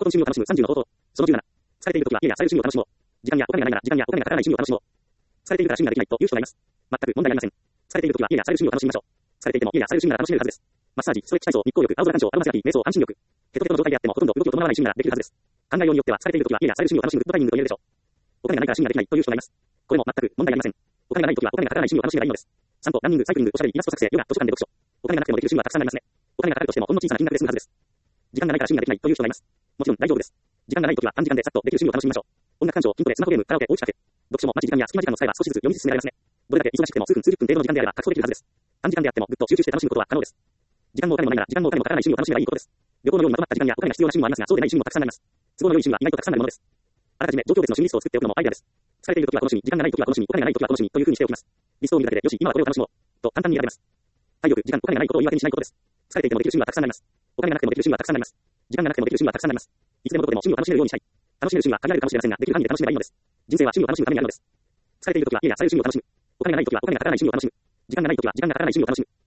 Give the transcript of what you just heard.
ことの趣味を楽しむ30の方法。その17。疲れているときは家やされる趣味を楽しもう。時間やお金がないなら時間やお金がかからない趣味を楽しもう。疲れているから趣味ができないという人がいます。全く問題ありません。疲れているときは家やされる趣味を楽しみましょう。疲れていても家やされる趣味なら楽しめるはずです。マッサージ、ストレッチ体操、日光浴、青空鑑賞、アロマセラピー、瞑想、安心力。ヘトヘトの状態であってもほとんど動きを伴わない趣味ならできるはずです。考えようによっては疲れているときは家やされる趣味を楽しむグッドタイミングと言えるでしょう。お金がないから趣味ができないという人がいます。これも全く問題ありません。お金がないときはお金がかからない趣味を楽しめばいいのです。散歩、ランニング、サイクリング、おしゃべり、イラスト作成、ヨガ、図書館で読書。お金がなくてもできる趣味はたくさんありますね。お金がかかるとしてもほんの小さな金額で済むはずです。時間がないから趣味ができないという人がいます。もちろん大丈夫です。時間がないときは短時間でさっとできる趣味を楽しみましょう。音楽鑑賞、筋トレ、スマホゲーム、カラオケ、おうちカフェ。読書も待ち時間や隙間時間を使えば少しずつ読み進められますね。どれだけ忙しくても数分数十分程度の時間であれば確保できるはずです。短時間であってもぐっと集中して楽しむことは可能です。時間もお金もないなら時間もお金もかからない趣味を楽しめばいいことです。旅行のようにまとまった時間やお金が必要な趣味もありますが、そうでない趣味もたくさんあります。都合の良い趣味は意外とたくさんあるものです。あらかじめ状況別の趣味リストを作っておくのもアイデアです。疲れているときはこの趣味、時間がないときはこの趣味、お金がないときはこの趣味という風にしておきます。リストを見るだけで、よし、今はこれを楽しもう。と簡単に選べます。体力、時間、お金がないことを言い訳にしないことです。疲れていてもできる趣味はたくさんあります。お金がなくてもできる趣味はたくさんあります。時間がなくてもできる趣味はたくさんあります。いつでもどこでも趣味を楽しめるようにしたい。楽しめる趣味は限られるかもしれませんが、できる範囲で楽しめばいいのです。人生は趣味を楽しむためにあるのです。疲れているときは家やされる趣味を楽しむ。お金がないときはお金がかからない趣味を楽しむ。時間がないときは時間がかからない趣味を楽しむ。